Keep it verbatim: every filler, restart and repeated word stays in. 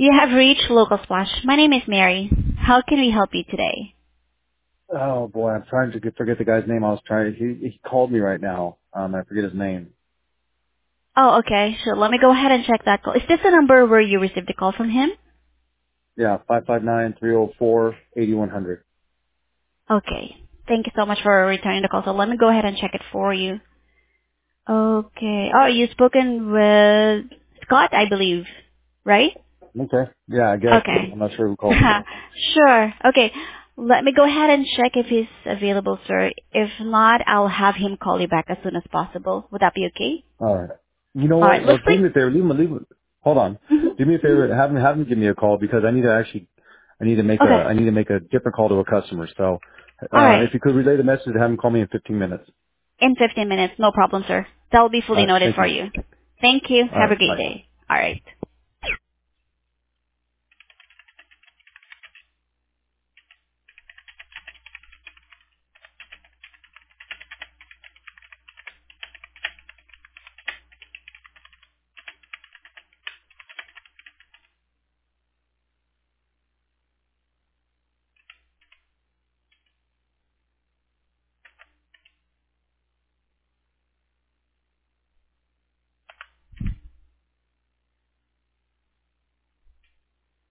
You have reached Local Splash. My name is Mary. How can we help you today? Oh boy, I'm trying to get, forget the guy's name. I was trying. He he called me right now. Um, I forget his name. Oh, okay. Sure. Let me go ahead and check that call. Is this the number where you received a call from him? Yeah, five five nine three zero four eighty one hundred. Okay. Thank you so much for returning the call. So let me go ahead and check it for you. Okay. Oh, you've spoken with Scott, I believe, right? Okay. Yeah, I guess. Okay. I'm not sure who called me. Sure. Okay. Let me go ahead and check if he's available, sir. If not, I'll have him call you back as soon as possible. Would that be okay? All right. You know All what? right. Well, Looks do like. me a favor. Leave him. Leave him. Hold on. Mhm. Do me a favor. Have him have him give me a call because I need to actually. I need to make a. Okay. I need to make a different call to a customer. So, All uh, right. if you could relay the message to have him call me in fifteen minutes. In fifteen minutes. No problem, sir. That will be All fully right. noted Thank for you. you. Thank you. All Have a right. great Bye. day. All right.